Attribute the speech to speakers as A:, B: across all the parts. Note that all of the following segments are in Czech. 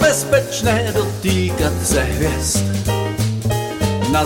A: nebezpečné dotýkat se hvězd. Na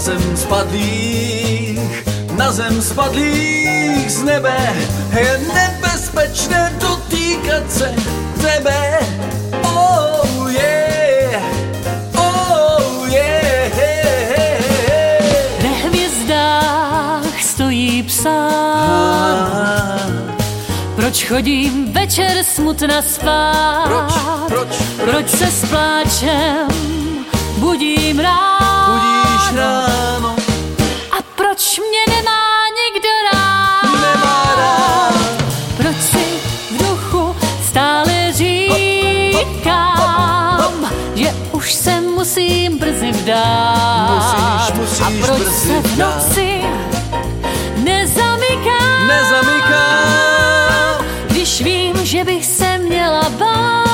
A: zem spadlých z nebe je nebezpečné dotýkat se tebe. Oh yeah, oh yeah.
B: Ve hvězdách stojí psán. Proč chodím večer smutna spát? Proč se s pláčem budím ráno?
A: Budíš ráno.
B: A proč mě nemá nikdo rád?
A: Nemá rád.
B: Proč si v duchu stále říkám, že už se musím brzy vdát?
A: Musíš
B: a proč
A: brzy
B: se v noci nezamykám? Když vím, že bych se měla bát.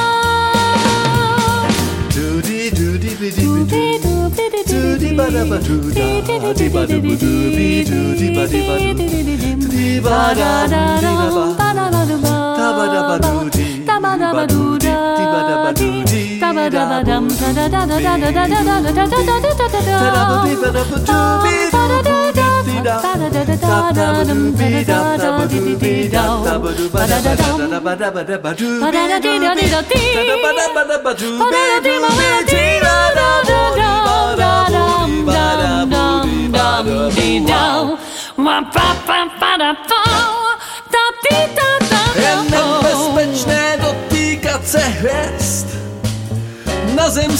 A: Je nebezpečné dotýkat se hvězd. Na zem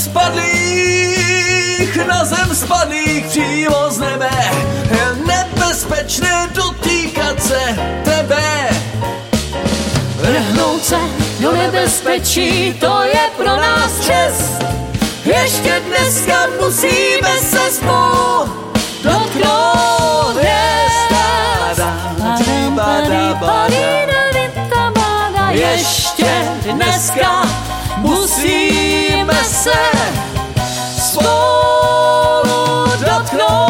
A: spadlých přímo z nebe. Je nebezpečné dotýkat se tebe.
B: Vrhnout se do nebezpečí, to je pro nás čest.
A: Ještě dneska musíme se spolu dotknout hvězd. Ještě dneska musíme se spolu dotknout.